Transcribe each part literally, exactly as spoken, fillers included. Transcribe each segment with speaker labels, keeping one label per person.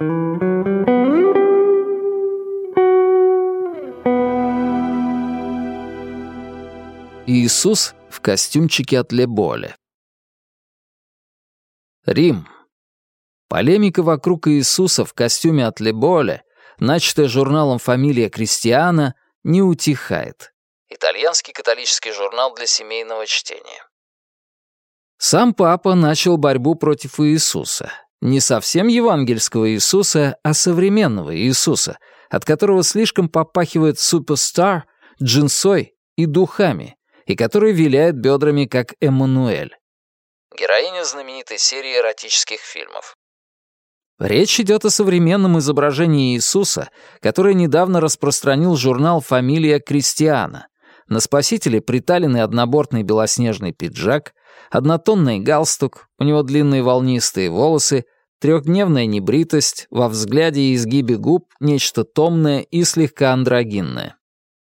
Speaker 1: Иисус в костюмчике от Леболе. Рим. Полемика вокруг Иисуса в костюме от Леболе, начатая журналом «Фамилия Кристиана», не утихает. Итальянский католический журнал для семейного чтения. Сам папа начал борьбу против Иисуса. Не совсем евангельского Иисуса, а современного Иисуса, от которого слишком попахивает суперстар, джинсой и духами, и который виляет бедрами, как Эммануэль. Героиня знаменитой серии эротических фильмов. Речь идет о современном изображении Иисуса, которое недавно распространил журнал «Фамилия Кристиана». На спасителе приталенный однобортный белоснежный пиджак, однотонный галстук, у него длинные волнистые волосы, трехдневная небритость, во взгляде и изгибе губ нечто томное и слегка андрогинное.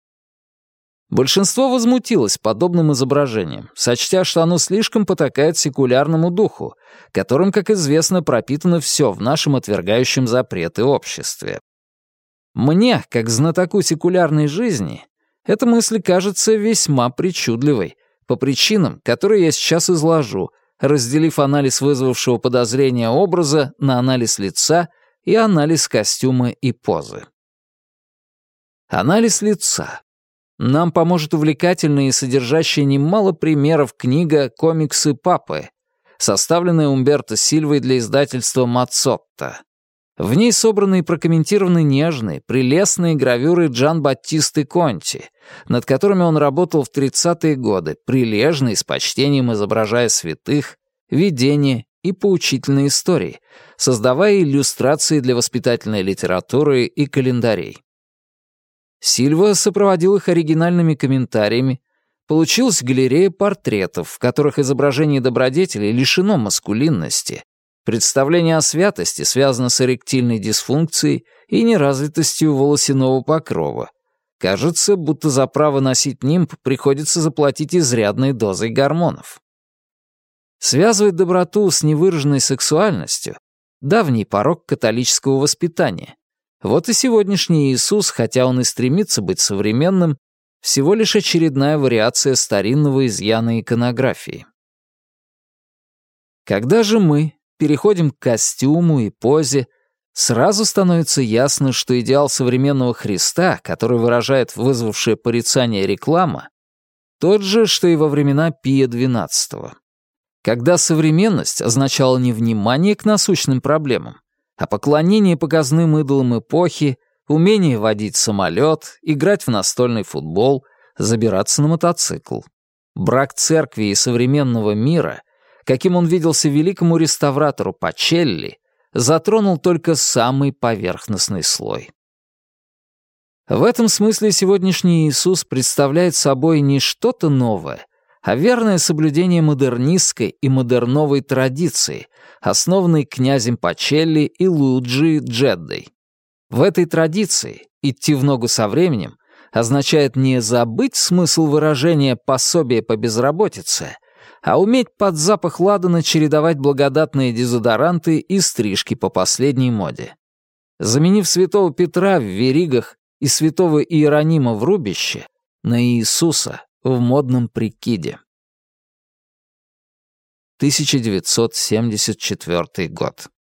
Speaker 1: Большинство возмутилось подобным изображением, сочтя, что оно слишком потакает секулярному духу, которым, как известно, пропитано все в нашем отвергающем запреты обществе. Мне, как знатоку секулярной жизни, эта мысль кажется весьма причудливой, по причинам, которые я сейчас изложу, разделив анализ вызвавшего подозрения образа на анализ лица и анализ костюма и позы. Анализ лица. Нам поможет увлекательная и содержащая немало примеров книга «Комиксы папы», составленная Умберто Сильвой для издательства «Мацотто». В ней собраны и прокомментированы нежные, прелестные гравюры Джанбаттисты Конти, над которыми он работал в тридцатые годы, прилежно и с почтением изображая святых, видения и поучительные истории, создавая иллюстрации для воспитательной литературы и календарей. Сильва сопроводил их оригинальными комментариями. Получилась галерея портретов, в которых изображение добродетелей лишено маскулинности. Представление о святости связано с эректильной дисфункцией и неразвитостью волосяного покрова. Кажется, будто за право носить нимб приходится заплатить изрядной дозой гормонов. Связывать доброту с невыраженной сексуальностью — давний порок католического воспитания. Вот и сегодняшний Иисус, хотя он и стремится быть современным, всего лишь очередная вариация старинного изъяна иконографии. Когда же мы переходим к костюму и позе, сразу становится ясно, что идеал современного Христа, который выражает вызвавшая порицание реклама, тот же, что и во времена Пия двенадцатого. Когда современность означала не внимание к насущным проблемам, а поклонение показным идолам эпохи, умение водить самолет, играть в настольный футбол, забираться на мотоцикл. Брак церкви и современного мира, каким он виделся великому реставратору Пачелли, затронул только самый поверхностный слой. В этом смысле сегодняшний Иисус представляет собой не что-то новое, а верное соблюдение модернистской и модерновой традиции, основанной князем Пачелли и Луиджи Джеддой. В этой традиции идти в ногу со временем означает не забыть смысл выражения «пособие по безработице», а уметь под запах ладана чередовать благодатные дезодоранты и стрижки по последней моде. Заменив святого Петра в веригах и святого Иеронима в рубище на Иисуса в модном прикиде. тысяча девятьсот семьдесят четвёртый год.